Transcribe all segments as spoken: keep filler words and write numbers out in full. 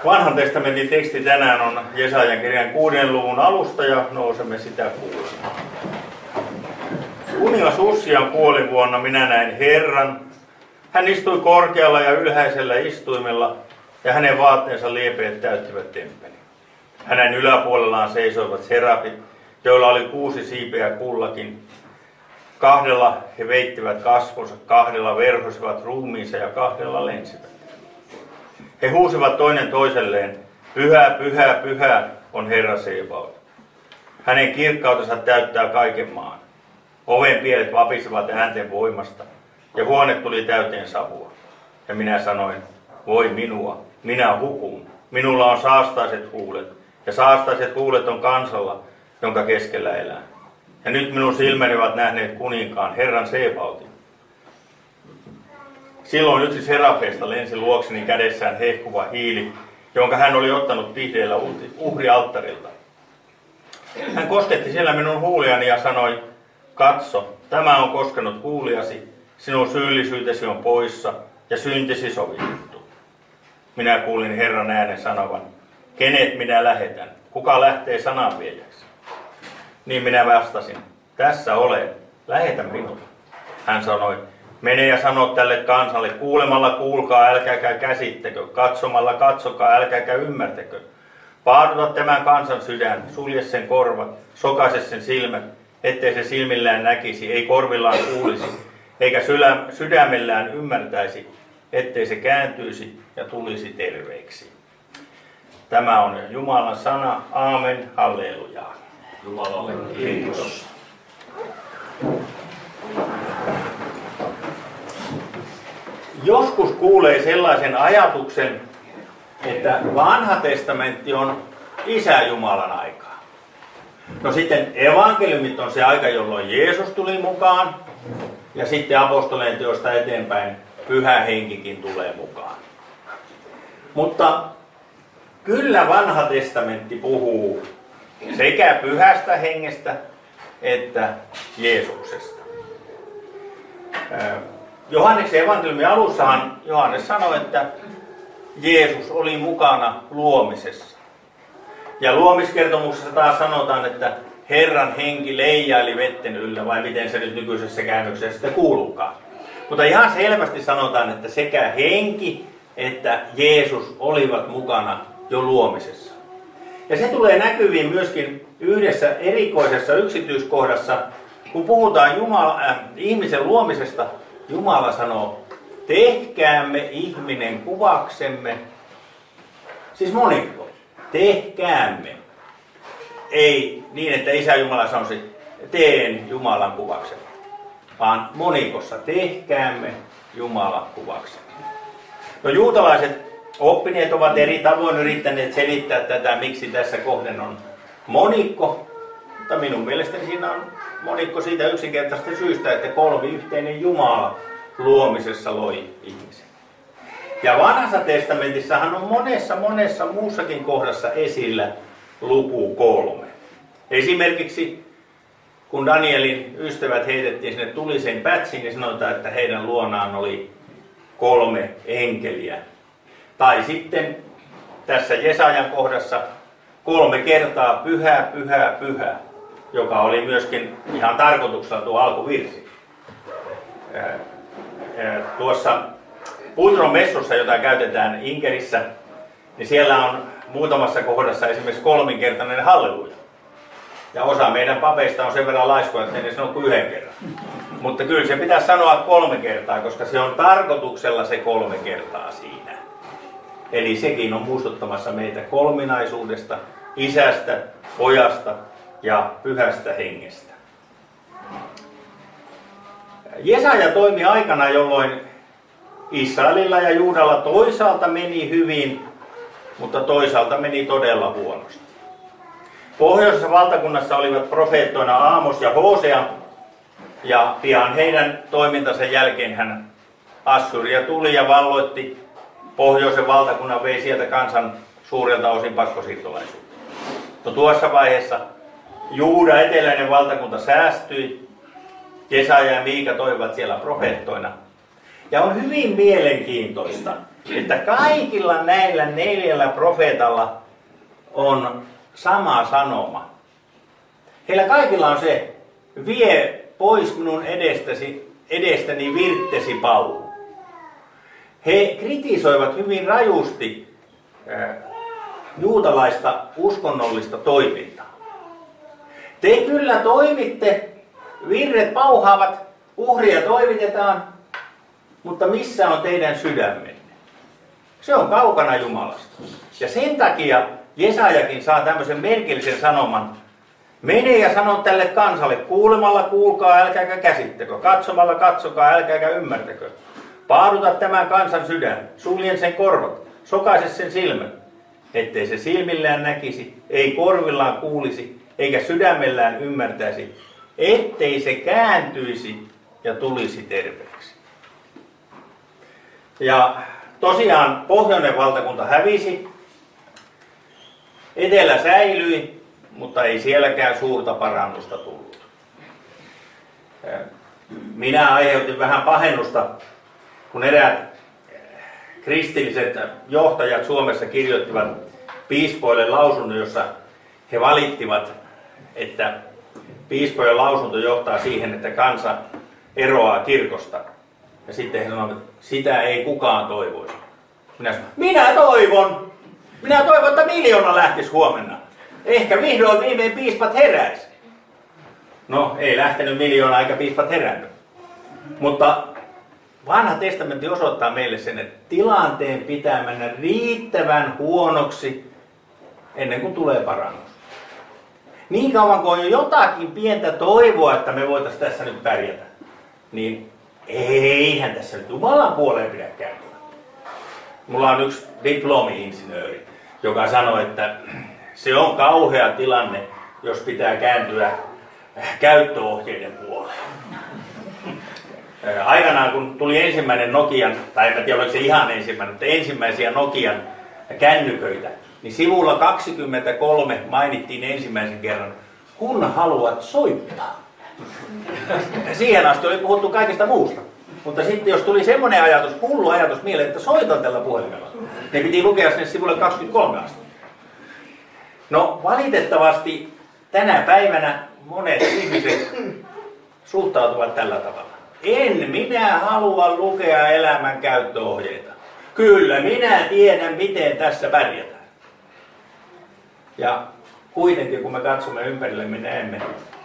Vanhan testamentin teksti tänään on Jesajan kirjan kuuden luvun alusta ja nousemme sitä kuulemaan. Kuningas Ussian kuolivuonna minä näin Herran. Hän istui korkealla ja ylhäisellä istuimella ja hänen vaatteensa liepeet täyttivät temppelin. Hänen yläpuolellaan seisoivat serafit, joilla oli kuusi siipeä kullakin. Kahdella he veittivät kasvonsa, kahdella verhosivat ruumiinsa ja kahdella lensivät. He huusivat toinen toiselleen, pyhä, pyhä, pyhä on Herra Sebaot. Hänen kirkkautensa täyttää kaiken maan. Oven pielet vapisevat äänten voimasta, ja huone tuli täyteen savua. Ja minä sanoin, voi minua, minä hukun. Minulla on saastaiset huulet, ja saastaiset huulet on kansalla, jonka keskellä elää. Ja nyt minun silmäni ovat nähneet kuninkaan, Herran Sebaotin. Silloin yksi serafeista lensi luokseni kädessään hehkuva hiili, jonka hän oli ottanut pihdeellä uhrialttarilta. Hän kosketti siellä minun huuliani ja sanoi, katso, tämä on koskenut huuliasi, sinun syyllisyytesi on poissa ja syntisi sovitettu. Minä kuulin Herran äänen sanovan, kenet minä lähetän, kuka lähtee sananviejäksi? Niin minä vastasin, tässä olen, lähetä minut. Hän sanoi, mene ja sano tälle kansalle, kuulemalla kuulkaa, älkääkä käsittekö, katsomalla katsokaa, älkääkä ymmärtäkö. Paaduta tämän kansan sydän, sulje sen korvat, sokaise sen silmät, ettei se silmillään näkisi, ei korvillaan kuulisi, eikä sydämellään ymmärtäisi, ettei se kääntyisi ja tulisi terveeksi. Tämä on Jumalan sana. Aamen. Halleluja. Jumalalle kiitos. Joskus kuulee sellaisen ajatuksen, että vanha testamentti on Isä Jumalan aikaa. No sitten evankeliumit on se aika, jolloin Jeesus tuli mukaan. Ja sitten apostoleen teosta eteenpäin Pyhä Henkikin tulee mukaan. Mutta kyllä vanha testamentti puhuu sekä Pyhästä Hengestä että Jeesuksesta. Johanneksen evankeliumin alussahan Johannes sanoi, että Jeesus oli mukana luomisessa. Ja luomiskertomuksessa taas sanotaan, että Herran henki leijaili vetten yllä, vai miten se nyt nykyisessä käännöksessä sitten kuulukaan. Mutta ihan selvästi sanotaan, että sekä henki että Jeesus olivat mukana jo luomisessa. Ja se tulee näkyviin myöskin yhdessä erikoisessa yksityiskohdassa, kun puhutaan Jumala, äh, ihmisen luomisesta. Jumala sanoo, tehkäämme ihminen kuvaksemme, siis monikko, tehkäämme. Ei niin, että Isä Jumala sanoisi, teen Jumalan kuvaksemme, vaan monikossa, tehkäämme Jumalan kuvaksemme. No juutalaiset oppineet ovat eri tavoin yrittäneet selittää tätä, miksi tässä kohden on monikko, mutta minun mielestäni siinä on monikko siitä yksinkertaisesta syystä, että kolmiyhteinen Jumala luomisessa loi ihmisen. Ja vanhassa testamentissahan on monessa monessa muussakin kohdassa esillä luku kolme. Esimerkiksi kun Danielin ystävät heitettiin sinne tuliseen pätsiin, niin sanotaan, että heidän luonaan oli kolme enkeliä. Tai sitten tässä Jesajan kohdassa kolme kertaa pyhä, pyhä, pyhä, joka oli myöskin ihan tarkoituksella tuo alkuvirsi. Tuossa Puutron messussa, jota käytetään Inkerissä, niin siellä on muutamassa kohdassa esimerkiksi kolminkertainen halleluja. Ja osa meidän papeista on sen verran laiskoja, että ne sanoo kuin yhden kerran. Mutta kyllä se pitää sanoa kolme kertaa, koska se on tarkoituksella se kolme kertaa siinä. Eli sekin on muistuttamassa meitä kolminaisuudesta, Isästä, Pojasta ja Pyhästä Hengestä. Jesaja toimi aikana, jolloin Israelilla ja Juudalla toisaalta meni hyvin, mutta toisaalta meni todella huonosti. Pohjoisessa valtakunnassa olivat profeettoina Aamos ja Hosea, ja pian heidän toimintansa jälkeen hän Assyria tuli ja valloitti pohjoisen valtakunnan, vei sieltä kansan suurelta osin pakkosiirtolaisuutta. No tuossa vaiheessa Juuda, eteläinen valtakunta, säästyi. Jesaja ja Miika toimivat siellä profeettoina. Ja on hyvin mielenkiintoista, että kaikilla näillä neljällä profeetalla on sama sanoma. Heillä kaikilla on se, vie pois minun edestäsi, edestäni virttesi pauhu. He kritisoivat hyvin rajusti äh, juutalaista uskonnollista toimintaa. Te kyllä toimitte, virret pauhaavat, uhria toimitetaan, mutta missä on teidän sydämenne? Se on kaukana Jumalasta. Ja sen takia Jesajakin saa tämmöisen merkillisen sanoman. Mene ja sano tälle kansalle, kuulemalla kuulkaa, älkääkä käsittäkö, katsomalla katsokaa, älkääkä ymmärtäkö. Paaduta tämän kansan sydän, suljen sen korvat, sokaise sen silmät, ettei se silmillään näkisi, ei korvillaan kuulisi, eikä sydämellään ymmärtäisi, ettei se kääntyisi ja tulisi terveeksi. Ja tosiaan pohjoinen valtakunta hävisi, etelä säilyi, mutta ei sielläkään suurta parannusta tullut. Minä aiheutin vähän pahennusta, kun eräät kristilliset johtajat Suomessa kirjoittivat piispoille lausunnon, jossa he valittivat, että piispojen lausunto johtaa siihen, että kansa eroaa kirkosta. Ja sitten he sanoivat, että sitä ei kukaan toivoisi. Minä sanoin, minä toivon! Minä toivon, että miljoona lähtisi huomenna. Ehkä vihdoin viimein piispat heräisi. No, ei lähtenyt miljoona eikä piispat herännyt. Mutta Vanha testamentti osoittaa meille sen, että tilanteen pitää mennä riittävän huonoksi ennen kuin tulee parannus. Niin kauan kuin on jotakin pientä toivoa, että me voitaisiin tässä nyt pärjätä, niin eihän tässä nyt Jumalan puoleen pidä kääntyä. Mulla on yksi diplomi-insinööri, joka sanoi, että se on kauhea tilanne, jos pitää kääntyä käyttöohjeiden puoleen. Aikanaan kun tuli ensimmäinen Nokian, tai en tiedä oliko se ihan ensimmäinen, mutta ensimmäisiä Nokian kännyköitä, niin sivulla kaksikymmentäkolme mainittiin ensimmäisen kerran, kun haluat soittaa. Siihen asti oli puhuttu kaikesta muusta. Mutta sitten jos tuli semmoinen ajatus, hullu ajatus mieleen, että soitan tällä puhelimella, niin piti lukea sinne sivulle kaksikymmentäkolme asti. No valitettavasti tänä päivänä monet ihmiset suhtautuvat tällä tavalla. En minä halua lukea elämän käyttöohjeita. Kyllä minä tiedän, miten tässä pärjätään. Ja kuitenkin kun me katsomme ympärille, me näemme.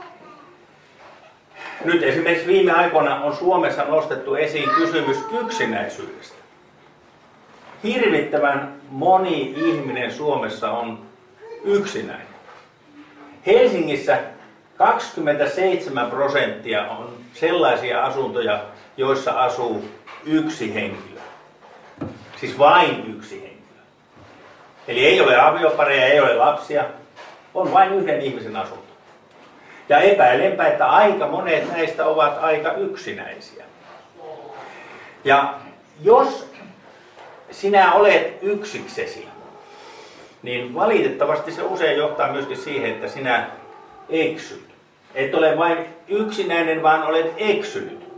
Nyt esimerkiksi viime aikoina on Suomessa nostettu esiin kysymys yksinäisyydestä. Hirvittävän moni ihminen Suomessa on yksinäinen. Helsingissä kaksikymmentäseitsemän prosenttia on sellaisia asuntoja, joissa asuu yksi henkilö. Siis vain yksi henkilö. Eli ei ole aviopareja, ei ole lapsia, on vain yhden ihmisen asunto. Ja epäilenpä, että aika monet näistä ovat aika yksinäisiä. Ja jos sinä olet yksiksesi, niin valitettavasti se usein johtaa myöskin siihen, että sinä eksyt. Et ole vain yksinäinen, vaan olet eksynyt.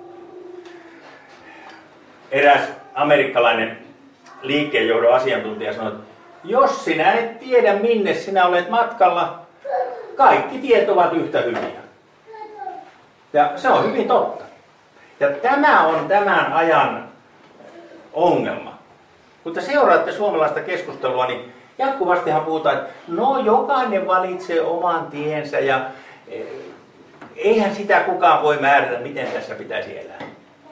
Eräs amerikkalainen liikkeenjohdon asiantuntija sanoi, että jos sinä et tiedä, minne sinä olet matkalla, kaikki tiet ovat yhtä hyviä. Ja se on hyvin totta. Ja tämä on tämän ajan ongelma. Kun te seuraatte suomalaista keskustelua, niin jatkuvastihan puhutaan, että no jokainen valitsee oman tiensä ja eihän sitä kukaan voi määrätä, miten tässä pitäisi elää.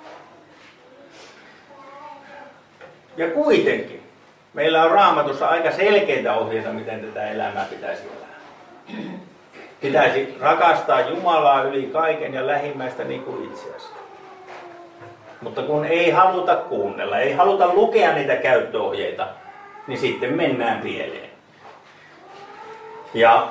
Ja kuitenkin meillä on Raamatussa aika selkeitä ohjeita, miten tätä elämää pitäisi elää. Pitäisi rakastaa Jumalaa yli kaiken ja lähimmäistä niin kuin itseäsi. Mutta kun ei haluta kuunnella, ei haluta lukea niitä käyttöohjeita, niin sitten mennään pieleen. Ja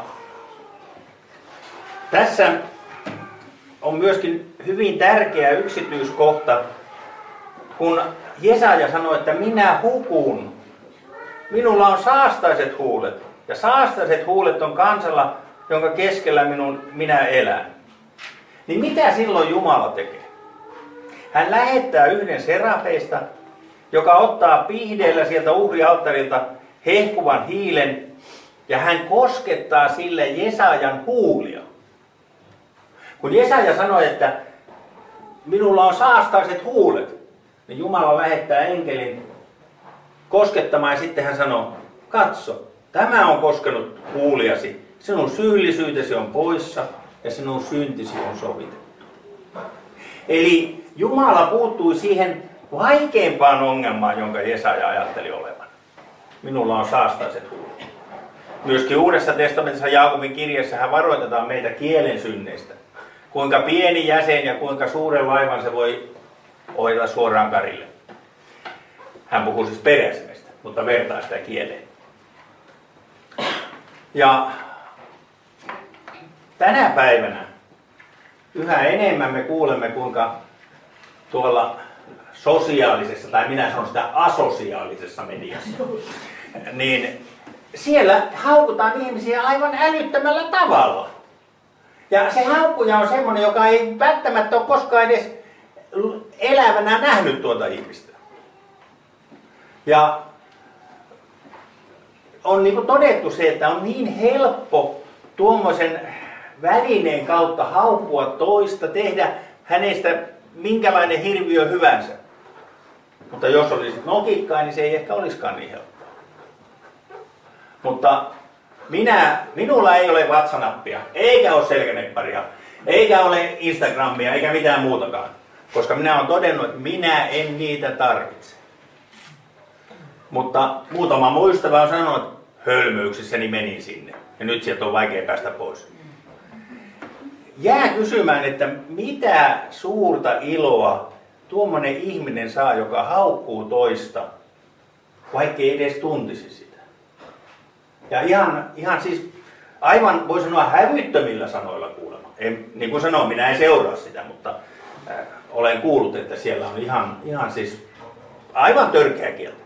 tässä on myöskin hyvin tärkeä yksityiskohta, kun Jesaja sanoi, että minä hukun, minulla on saastaiset huulet, ja saastaiset huulet on kansalla, jonka keskellä minun, minä elän. Niin mitä silloin Jumala tekee? hän lähettää yhden serafeista, joka ottaa pihdeellä sieltä uhrialttarilta hehkuvan hiilen ja hän koskettaa sille Jesajan huulia. Kun Jesaja sanoi, että minulla on saastaiset huulet, niin Jumala lähettää enkelin koskettamaan ja sitten hän sanoo, katso, tämä on koskenut huuliasi, sinun syyllisyytesi on poissa ja sinun syntisi on sovitettu. Eli Jumala puuttui siihen vaikeimpaan ongelmaan, jonka Jesaja ajatteli olevan. Minulla on saastaiset huulet. Myöskin Uudessa testamentissa Jaakobin kirjassa hän varoitetaan meitä kielen synneistä. Kuinka pieni jäsen ja kuinka suuren laivan se voi ohjata suoraan karille. Hän puhuu siis peräsimestä, mutta vertaa sitä kieleen. Ja tänä päivänä yhä enemmän me kuulemme, kuinka tuolla sosiaalisessa, tai minä sanon sitä asosiaalisessa mediassa, niin siellä haukutaan ihmisiä aivan älyttömällä tavalla. Ja se haukkuja on semmoinen, joka ei välttämättä ole koskaan edes elävänä nähnyt tuota ihmistä. Ja on niin kuin todettu se, että on niin helppo tuommoisen välineen kautta haukkua toista, tehdä hänestä minkälainen hirviö hyvänsä. Mutta jos olisit nokikkaa, niin se ei ehkä olisikaan niin helppoa. Mutta minä, minulla ei ole vatsanappia, eikä ole selkänepparia, eikä ole Instagramia, eikä mitään muutakaan. Koska minä olen todennut, että minä en niitä tarvitse. Mutta muutama muu ystävä on sanonut, että hölmöyksissäni menin sinne. Ja nyt sieltä on vaikea päästä pois. Jää kysymään, että mitä suurta iloa tuommoinen ihminen saa, joka haukkuu toista, vaikkei edes tuntisi sitä. Ja ihan, ihan siis aivan voi sanoa hävyttömillä sanoilla kuulemma. En, niin kuin sanoin, minä en seuraa sitä, mutta äh, olen kuullut, että siellä on ihan, ihan siis aivan törkeä kieltä.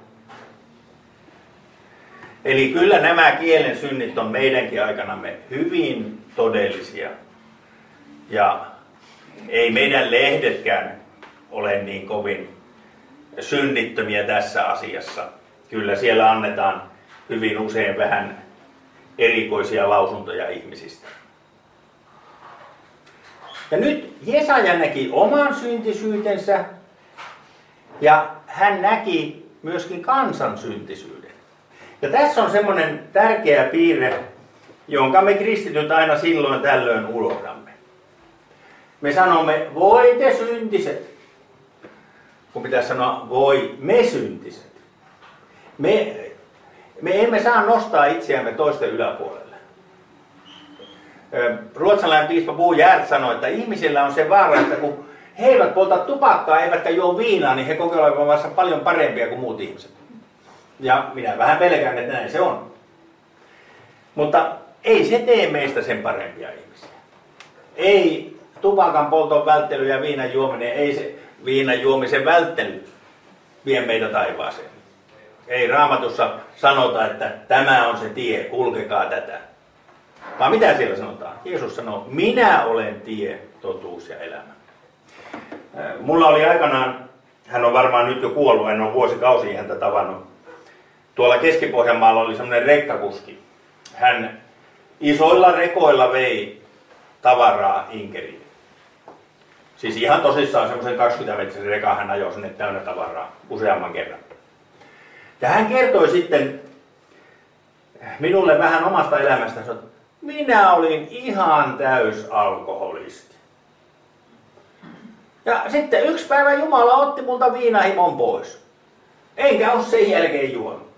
Eli kyllä nämä kielen synnit on meidänkin aikanamme hyvin todellisia. Ja ei meidän lehdetkään ole niin kovin synnittömiä tässä asiassa. Kyllä siellä annetaan hyvin usein vähän erikoisia lausuntoja ihmisistä. Ja nyt Jesaja näki oman syntisyytensä ja hän näki myöskin kansan syntisyyden. Ja tässä on semmoinen tärkeä piirre, jonka me kristityt aina silloin tällöin unohdamme. Me sanomme, voi te syntiset, kun pitäisi sanoa, voi me syntiset. Me, me emme saa nostaa itseämme toisten yläpuolelle. Ruotsalainen piispa Bo Giertz sanoi, että ihmisillä on se vaara, että kun he eivät polta tupakkaa eivätkä juo viinaa, niin he kokevat olevansa paljon parempia kuin muut ihmiset. Ja minä vähän pelkään, että näin se on. Mutta ei se tee meistä sen parempia ihmisiä. Ei tupakan polton välttely ja viinan juominen, ei se viinan juomisen välttely vie meitä taivaaseen. Ei Raamatussa sanota, että tämä on se tie, kulkekaa tätä. Vaan mitä siellä sanotaan? Jeesus sanoo, minä olen tie, totuus ja elämä. Mulla oli aikanaan, hän on varmaan nyt jo kuollut, en ole vuosikausia häntä tavannut. Tuolla Keski-Pohjanmaalla oli semmoinen rekkakuski. Hän isoilla rekoilla vei tavaraa Inkeriin. Siis ihan tosissaan semmoisen kaksikymmentä metrisen rekan hän ajoi sinne täynnä tavaraa useamman kerran. Ja hän kertoi sitten minulle vähän omasta elämästänsä, että minä olin ihan täys alkoholisti. Ja sitten yksi päivä Jumala otti multa viinahimon pois. Enkä ole sen jälkeen juonut.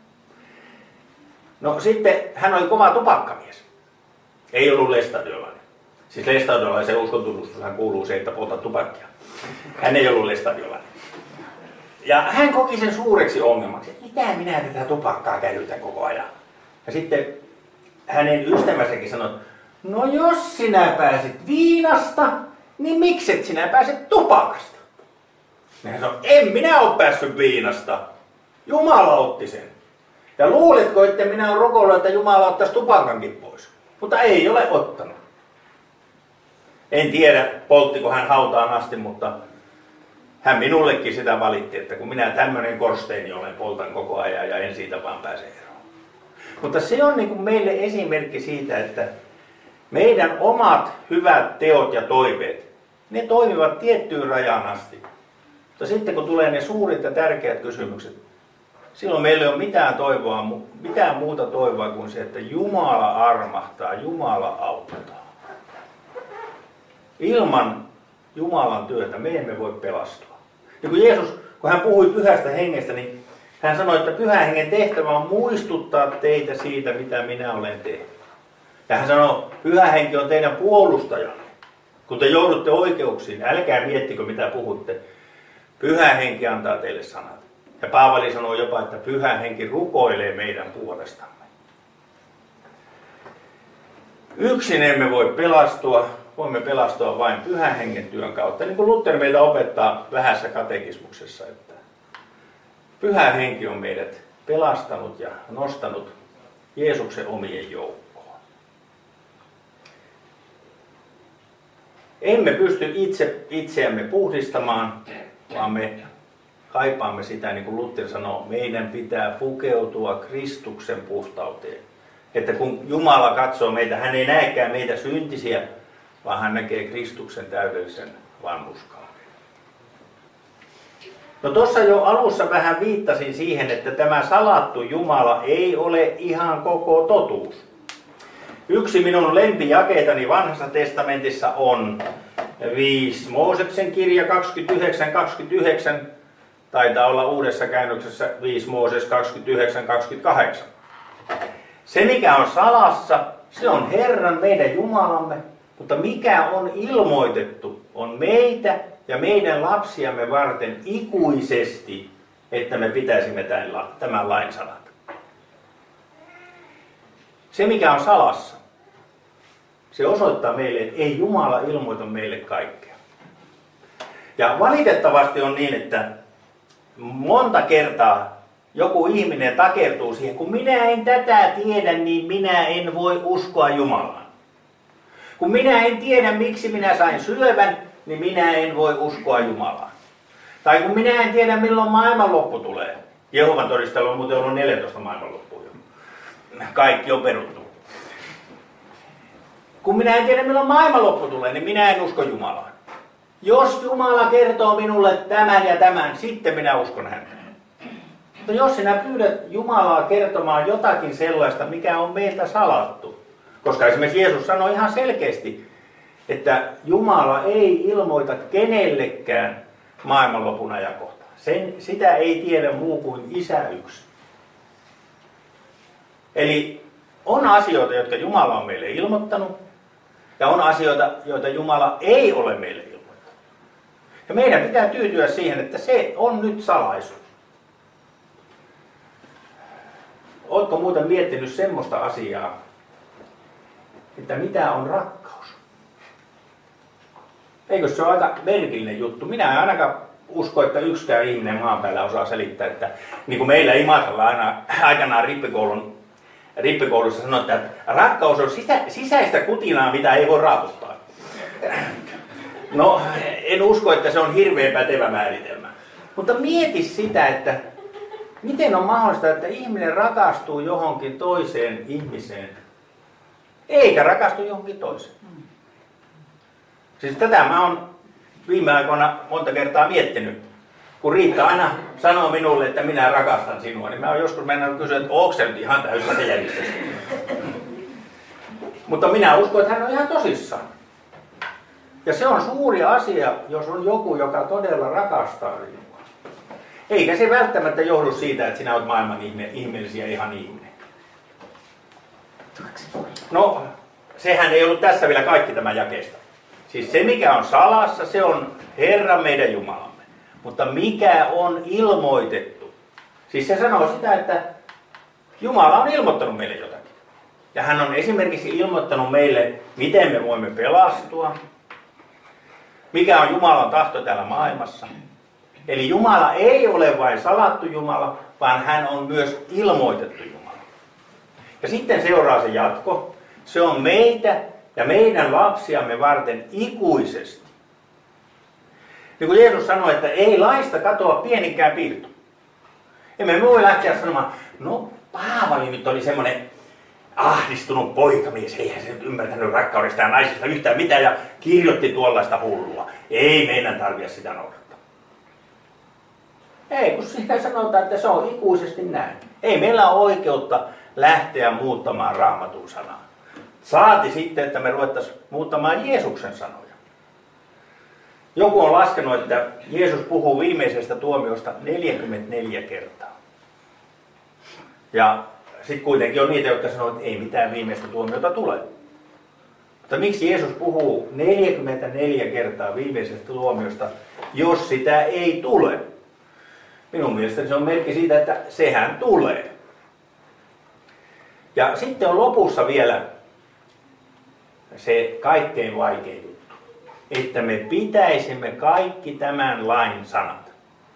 No sitten hän oli kova tupakkamies. Ei ollut lestadiolainen. Siis lestadiolaisen uskontunnustushan kuuluu se, että polta tupakkia. Hän ei ollut lestadiolainen. Ja hän koki sen suureksi ongelmaksi, että mitä minä tätä tupakkaa käytän koko ajan. Ja sitten hänen ystävänsäkin sanoi, no jos sinä pääsit viinasta, niin mikset sinä pääset tupakasta? Ja hän sanoi, en minä ole päässyt viinasta. Jumala otti sen. Ja luuletko, että minä olen rukoillut, että Jumala ottaisi tupakankin pois? Mutta ei ole ottanut. En tiedä, polttiko hän hautaan asti, mutta hän minullekin sitä valitti, että kun minä tämmöinen korsteeni olen, poltan koko ajan ja en siitä vaan pääse eroon. Mutta se on niin kuin meille esimerkki siitä, että meidän omat hyvät teot ja toiveet, ne toimivat tiettyyn rajaan asti. Mutta sitten kun tulee ne suurit ja tärkeät kysymykset, silloin meillä ei ole mitään, toivoa, mitään muuta toivoa kuin se, että Jumala armahtaa, Jumala auttaa. Ilman Jumalan työtä me emme voi pelastua. Ja kun Jeesus, kun hän puhui pyhästä hengestä, niin hän sanoi, että pyhän hengen tehtävä on muistuttaa teitä siitä, mitä minä olen tehnyt. Ja hän sanoi, pyhä henki on teidän puolustajanne. Kun te joudutte oikeuksiin, älkää miettikö mitä puhutte. Pyhä henki antaa teille sanat. Ja Paavali sanoo jopa, että pyhä henki rukoilee meidän puolestamme. Yksin emme voi pelastua, voimme pelastua vain pyhän hengen työn kautta. Niin kuin Luther meitä opettaa vähässä katekismuksessa, että pyhä henki on meidät pelastanut ja nostanut Jeesuksen omien joukkoon. Emme pysty itse itseämme puhdistamaan, vaan me kaipaamme sitä, niin kuin Luther sanoo, meidän pitää pukeutua Kristuksen puhtauteen. Että kun Jumala katsoo meitä, hän ei näekään meitä syntisiä, vaan hän näkee Kristuksen täydellisen vanhurskauden. No tuossa jo alussa vähän viittasin siihen, että tämä salattu Jumala ei ole ihan koko totuus. Yksi minun lempijakeitani vanhassa testamentissa on viisi Mooseksen kirja kaksikymmentäyhdeksän kaksikymmentäyhdeksän, taitaa olla uudessa käännöksessä viisi Mooses kaksikymmentäyhdeksän kaksikymmentäkahdeksan. Se mikä on salassa, se on Herran meidän Jumalamme, mutta mikä on ilmoitettu, on meitä ja meidän lapsiamme varten ikuisesti, että me pitäisimme tämän lain sanat. Se mikä on salassa, se osoittaa meille, että ei Jumala ilmoita meille kaikkea. Ja valitettavasti on niin, että monta kertaa joku ihminen takertuu siihen, kun minä en tätä tiedä, niin minä en voi uskoa Jumalaan. Kun minä en tiedä, miksi minä sain syövän, niin minä en voi uskoa Jumalaan. Tai kun minä en tiedä, milloin maailmanloppu tulee. Jehovan todistelu on muuten ollut neljätoista maailmanloppua jo. Kaikki on peruttu. Kun minä en tiedä, milloin maailmanloppu tulee, niin minä en usko Jumalaan. Jos Jumala kertoo minulle tämän ja tämän, sitten minä uskon häntä. Mutta jos sinä pyydät Jumalaa kertomaan jotakin sellaista, mikä on meiltä salattu, koska esimerkiksi Jeesus sanoi ihan selkeästi, että Jumala ei ilmoita kenellekään maailmanlopun ajankohtaa. Sen, sitä ei tiedä muu kuin Isä yksi. Eli on asioita, jotka Jumala on meille ilmoittanut, ja on asioita, joita Jumala ei ole meille ilmoittanut. Ja meidän pitää tyytyä siihen, että se on nyt salaisuus. Oletko muuten miettinyt semmoista asiaa, että mitä on rakkaus? Eikö se ole aika merkillinen juttu? Minä en ainakaan usko, että yksikään ihminen maan päällä osaa selittää, että niin kuin meillä Imatralla aina aikanaan rippikoulun, rippikoulussa sanotaan, että rakkaus on sisä, sisäistä kutinaa, mitä ei voi raaputtaa. No, en usko, että se on hirveän pätevä määritelmä. Mutta mieti sitä, että miten on mahdollista, että ihminen rakastuu johonkin toiseen ihmiseen, eikä rakastu johonkin toiseen. Siis tätä mä oon viime aikoina monta kertaa miettinyt. Kun Riitta aina sanoo minulle, että minä rakastan sinua, niin mä oon joskus mennä kysyä, että onko se nyt ihan täysin rehellistä. Mutta minä uskon, että hän on ihan tosissaan. Ja se on suuri asia, jos on joku, joka todella rakastaa sinua. Eikä se välttämättä johdu siitä, että sinä olet maailman ihme, ihmeellisiä ihan ihminen. No, sehän ei ollut tässä vielä kaikki tämä jakeesta. Siis se, mikä on salassa, se on Herra meidän Jumalamme. Mutta mikä on ilmoitettu? Siis se sanoo sitä, että Jumala on ilmoittanut meille jotakin. Ja hän on esimerkiksi ilmoittanut meille, miten me voimme pelastua. Mikä on Jumalan tahto täällä maailmassa. Eli Jumala ei ole vain salattu Jumala, vaan hän on myös ilmoitettu Jumala. Ja sitten seuraa se jatko. Se on meitä ja meidän lapsiamme varten ikuisesti. Niin kuin Jeesus sanoi, että ei laista katoa pieninkään piirto. Emme me voi lähteä sanomaan, no Paavali nyt oli semmoinen ahdistunut poikamies, eihän se nyt ymmärtänyt rakkaudesta ja naisesta yhtään mitään ja kirjoitti tuollaista hullua. Ei meidän tarvitse sitä noudattaa. Ei, kun siinä sanotaan, että se on ikuisesti näin. Ei meillä ole oikeutta lähteä muuttamaan Raamatun sanaa. Saati sitten, että me ruvettaisiin muuttamaan Jeesuksen sanoja. Joku on laskenut, että Jeesus puhuu viimeisestä tuomiosta neljäkymmentäneljä kertaa. Ja sitten kuitenkin on niitä, jotka sanoo, että ei mitään viimeistä tuomiota tule. Mutta miksi Jeesus puhuu neljäkymmentäneljä kertaa viimeisestä tuomiosta, jos sitä ei tule? Minun mielestäni se on merkki siitä, että sehän tulee. Ja sitten on lopussa vielä se kaikkein vaikein juttu, että me pitäisimme kaikki tämän lain sanat.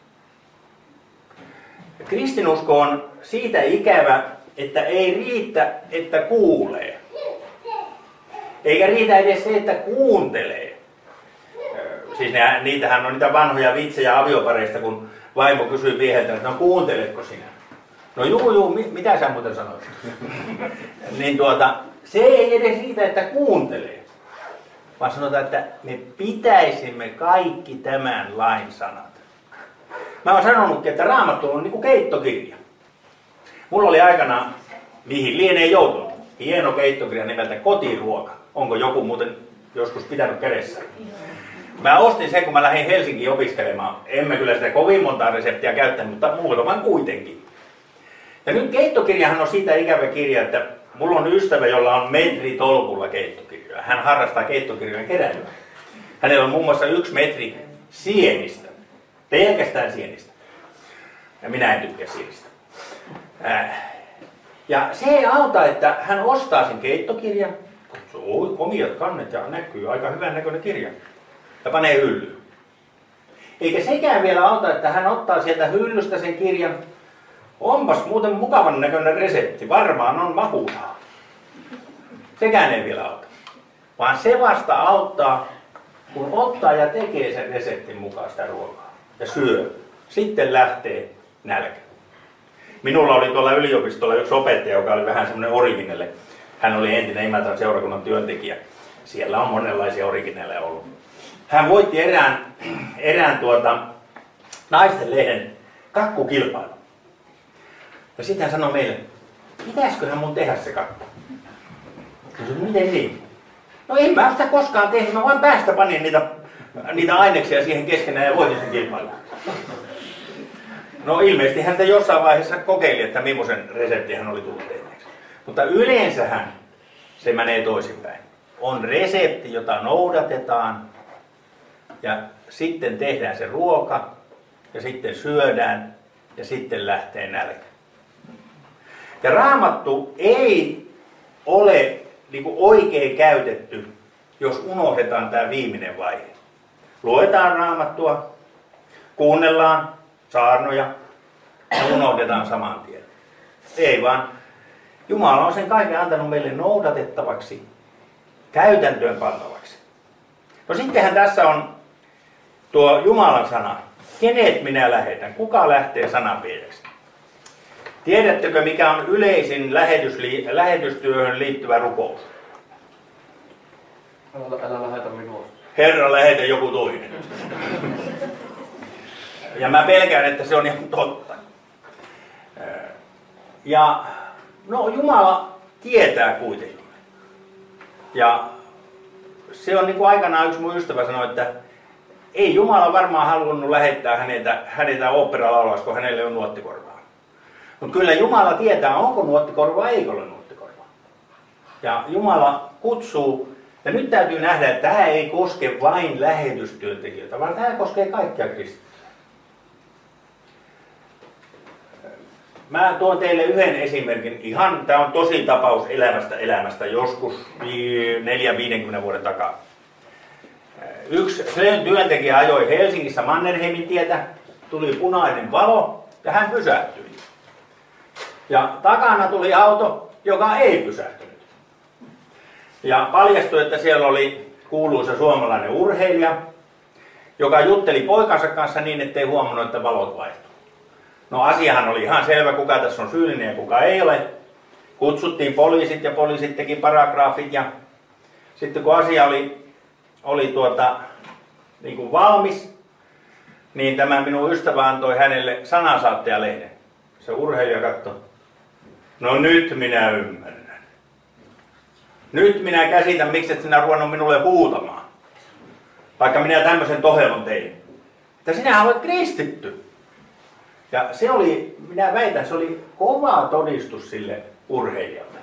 Kristinusko on siitä ikävä, että ei riitä, että kuulee. Eikä riitä edes se, että kuuntelee. Siis ne, niitähän on niitä vanhoja vitsejä aviopareista, kun vaimo kysyy mieheltä, että no kuunteletko sinä? No juu, juu, mit, mitä sä muuten sanoit? niin tuota, se ei edes riitä, että kuuntelee. Vaan sanotaan, että me pitäisimme kaikki tämän lain sanat. Mä oon sanonutkin, että Raamattu on niin kuin keittokirja. Mulla oli aikanaan, mihin lienee joutunut, hieno keittokirja nimeltä Kotiruoka. Onko joku muuten joskus pitänyt kädessä? Mä ostin sen, kun mä lähdin Helsinkiin opiskelemaan. Emme kyllä sitä kovin montaa reseptiä käyttänyt, mutta muutaman kuitenkin. Ja nyt keittokirjahan on siitä ikävä kirja, että mulla on ystävä, jolla on metri tolkulla keittokirjoja. Hän harrastaa keittokirjojen keräilyä. Hänellä on muun muassa yksi metri sienistä. Pelkästään sienistä. Ja minä en tykkää sienistä. Ja se ei auta, että hän ostaa sen keittokirjan. Oi, komiat kannet ja näkyy aika hyvän näköinen kirja. Ja panee hyllyyn. Eikä sekään vielä auta, että hän ottaa sieltä hyllystä sen kirjan. Onpas muuten mukavan näköinen resepti. Varmaan on makuutaa. Sekään ei vielä auta. Vaan se vasta auttaa, kun ottaa ja tekee sen reseptin mukaan sitä ruokaa. Ja syö. Sitten lähtee nälkä. Minulla oli tuolla yliopistolla yksi opettaja, joka oli vähän semmoinen originelle. Hän oli entinen Imatran seurakunnan työntekijä. Siellä on monenlaisia originelleja ollut. Hän voitti erään, erään tuota, naisten lehden kakkukilpailun. Ja sitten hän sanoi meille, pitäisiköhän mun tehdä se kakku? Kysyin, miten niin? No en mä sitä koskaan tehnyt, mä vaan päästä panin niitä, niitä aineksia siihen keskenään ja voitin sen kilpailun. No ilmeisesti hän sitä jossain vaiheessa kokeili, että millaisen reseptin hän oli tullut tehneeksi. Mutta yleensähän se menee toisinpäin. On resepti, jota noudatetaan ja sitten tehdään se ruoka ja sitten syödään ja sitten lähtee nälkä. Ja Raamattu ei ole niin kuin oikein käytetty, jos unohdetaan tämä viimeinen vaihe. Luetaan Raamattua, kuunnellaan saarnoja ja unohdetaan saman tien. Ei vaan. Jumala on sen kaiken antanut meille noudatettavaksi, käytäntöön pantavaksi. No sittenhän tässä on tuo Jumalan sana. Kenet minä lähetän? Kuka lähtee sananviejaksi? Tiedättekö, mikä on yleisin lähetysli- lähetystyöhön liittyvä rukous? Älä, älä lähetä minua. Herra, lähetä joku toinen. Ja mä pelkään, että se on ihan totta. Ja no Jumala tietää kuitenkin. Ja se on niin kuin aikanaan yksi mun ystävä sanoi, että ei Jumala varmaan halunnut lähettää häneltä, häneltä oopperalaulaksi, kun hänelle on nuottikorvaa. Mutta kyllä Jumala tietää, onko nuottikorvaa vai eikö ole nuottikorvaa. Ja Jumala kutsuu, ja nyt täytyy nähdä, että tämä ei koske vain lähetystyöntekijöitä, vaan tämä koskee kaikkia kristittyjä. Mä tuon teille yhden esimerkin. Ihan, tämä on tosi tapaus elävästä elämästä, joskus neljän viidenkymmenen vuoden takaa. Yksi työntekijä ajoi Helsingissä Mannerheimin tietä, tuli punainen valo ja hän pysähtyi. Ja takana tuli auto, joka ei pysähtynyt. Ja paljastui, että siellä oli kuuluisa suomalainen urheilija. joka jutteli poikansa kanssa niin, ettei huomannut, että valot vaihtuu. No asiahan oli ihan selvä, kuka tässä on syyllinen ja kuka ei ole. Kutsuttiin poliisit ja poliisit teki paragraafit ja sitten kun asia oli, oli tuota, niin kuin valmis, niin tämä minun ystävä antoi hänelle sanansaattajalehden. Se urheilija katsoi. No nyt minä ymmärrän. Nyt minä käsitän, miksi et sinä ruvennut minulle huutamaan. Vaikka minä tämmöisen tohelon tein. Että sinähän olet kristitty. Ja se oli, minä väitän, se oli kova todistus sille urheilijalle.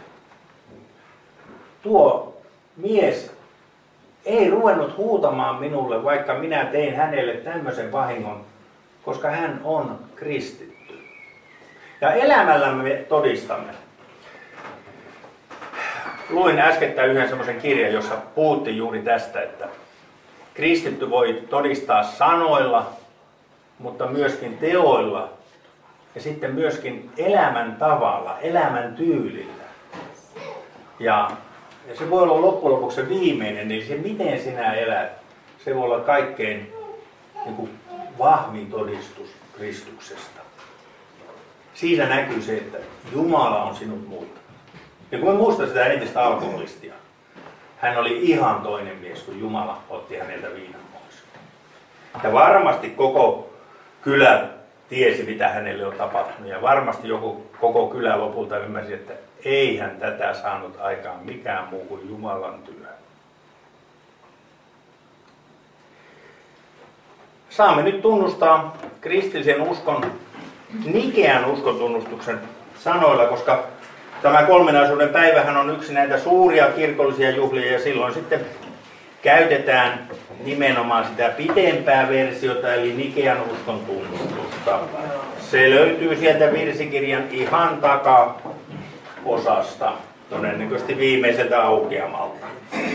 Tuo mies ei ruvennut huutamaan minulle, vaikka minä tein hänelle tämmöisen vahingon, koska hän on kristitty. Ja elämällä me todistamme. Luin äskettäin yhden semmoisen kirjan, jossa puhuttiin juuri tästä, että kristitty voi todistaa sanoilla, mutta myöskin teoilla ja sitten myöskin elämän tavalla, elämän tyylillä. Ja, ja se voi olla loppujen lopuksi se viimeinen, eli se miten sinä elät, se voi olla kaikkein niin kuin vahvin todistus Kristuksesta. Siinä näkyy se, että Jumala on sinut muuttanut. Ja kun mä muistan sitä entistä alkoholistia, hän oli ihan toinen mies, kun Jumala otti häneltä viinan pois. Ja varmasti koko kylä tiesi, mitä hänelle on tapahtunut. Ja varmasti joku, koko kylä lopulta ymmärsi, että eihän tätä saanut aikaan mikään muu kuin Jumalan työ. Saamme nyt tunnustaa kristillisen uskon, Nikean uskontunnustuksen sanoilla, koska tämä kolminaisuuden päivähän on yksi näitä suuria kirkollisia juhlia ja silloin sitten käytetään nimenomaan sitä pitempää versiota eli Nikean uskon tunnustusta. Se löytyy sieltä virsikirjan ihan takaosasta, todennäköisesti viimeiseltä aukeamalta.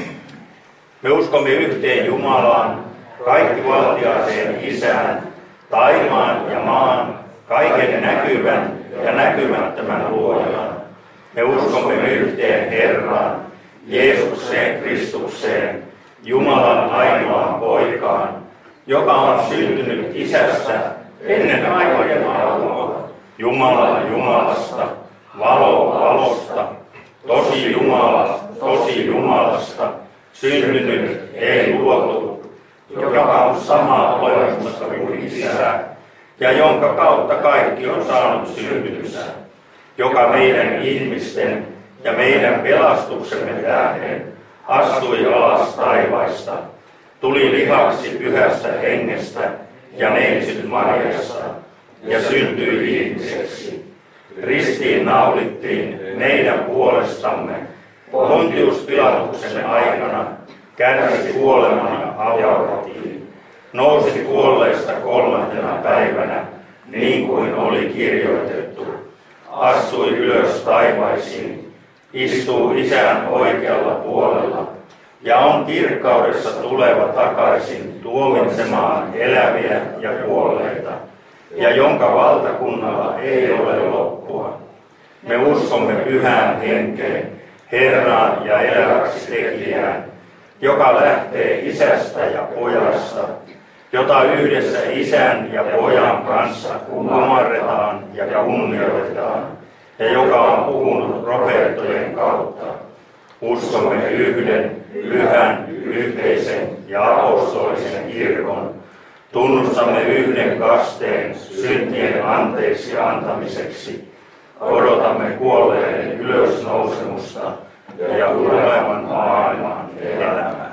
Me uskomme yhteen Jumalaan, kaikkivaltiaaseen Isään, taimaan ja maan, kaiken näkyvän ja näkymättömän luojaan. Me uskomme yhteen Herraan, Jeesukseen Kristukseen, Jumalan ainoaan poikaan, joka on syntynyt Isästä ennen aikojen alkua, Jumala Jumalasta, valo valosta, tosi Jumala, tosi Jumalasta, syntynyt, ei luotu, joka on sama olemassa kuin Isä, ja jonka kautta kaikki on saanut syntynsä, joka meidän ihmisten ja meidän pelastuksemme tähden astui alas taivaista, tuli lihaksi pyhästä hengestä ja neitsyt Mariasta ja syntyi ihmiseksi. Ristiin naulittiin meidän puolestamme, Pontius Pilatuksen aikana kärsi kuoleman ja haudattiin, nousi kuolleista kolmantena päivänä, niin kuin oli kirjoitettu, astui ylös taivaisiin, istuu Isän oikealla puolella ja on kirkkaudessa tuleva takaisin tuomitsemaan eläviä ja kuolleita, ja jonka valtakunnalla ei ole loppua. Me uskomme pyhään henkeen, Herraan ja eläväksi tekijään, joka lähtee Isästä ja Pojasta, jota yhdessä Isän ja Pojan kanssa kumarretaan ja kunnioitetaan, ja joka on puhunut profeettojen kautta. Uskomme yhden, pyhän, yhteisen ja apostolisen kirkon. Tunnustamme yhden kasteen syntien anteeksi antamiseksi. Odotamme kuolleiden ylösnousemusta ja tulevan